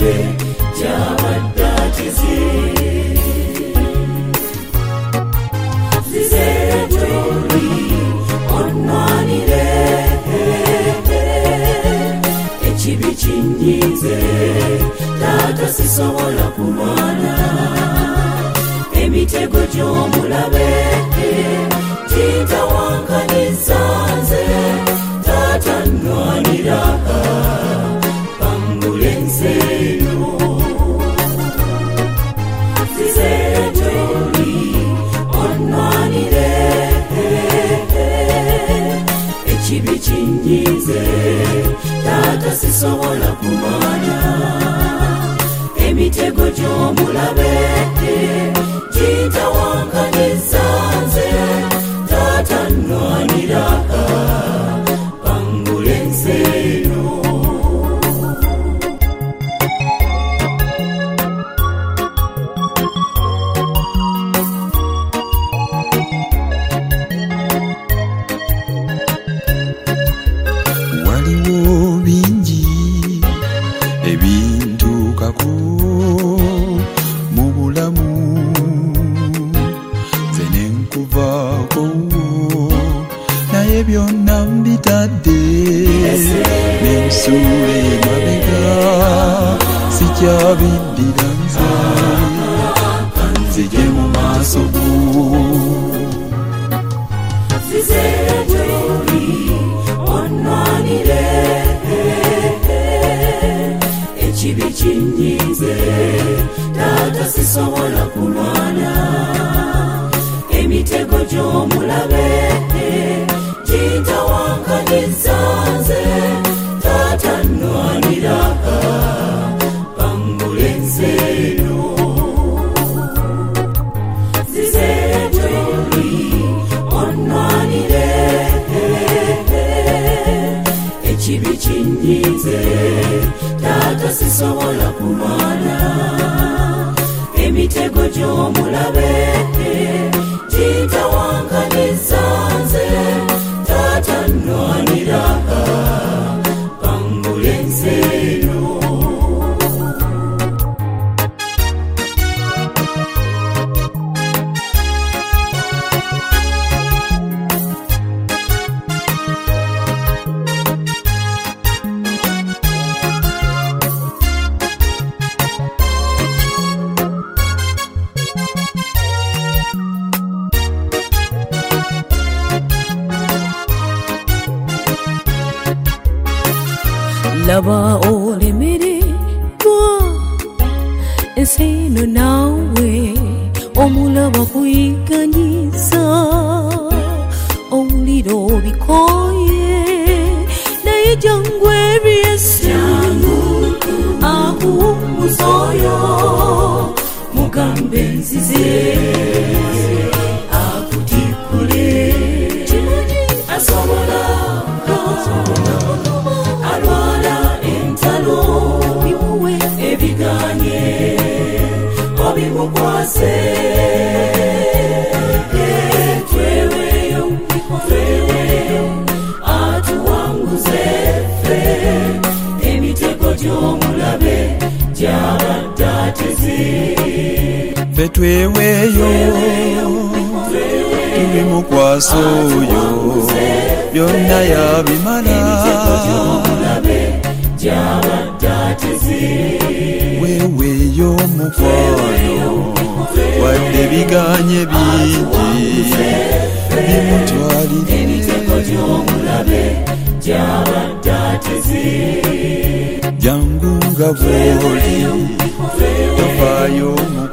mulabe gy'abadde atizi. Zize gy'oli onnwanire, ekibi kinyize taata sisobola kulwana. Emitego gy'omulabe gitawankaniza nze taata nnwanira bangule ensi eno. Zize gy'oli onnwanire, ekibi kinyize taata sisobola kulwana. Emitego gy'omulabe gitawankaniza nze taata nnwanira bangule ensi eno. Waliwo bingi ebintukako mu bulamu, nze nenkuvaako naye byonna mbitadde nensuula emabega, sikyabiddira nze kanzije mu maaso go. Zize gy'oli onnwanire, ekibi kinyize taata sisobola kulwana. Emitego gy'omulabe gitawankaniza nze taata nnwanira bangule ensi eno. Zize gy'oli onnwanire, ekibi kinyize taata sisobola kulwana. Emitego gy'omulabe gitawankaniza nze taata nnwanira bangule ensi eno. Laba olimirirwa ensi eno naawe omulaba kuyiganyiza, owulira obikoye naye jangu ebyesi akuwummuza oyo mugambe nzize akutikule. Kimanyi asobola alwala entalo bimuwe ebiganye obimukwase. Tweweyo atuwanguze ffe, emitego gy'omulabe gy'abadde atizi. Ffe tweweeyo tubimukwasa oyo byonna yabimala. Weweeyo mukwano wadde biganye bingi bimutwalire. Jangu nga bw'oli tofaayo.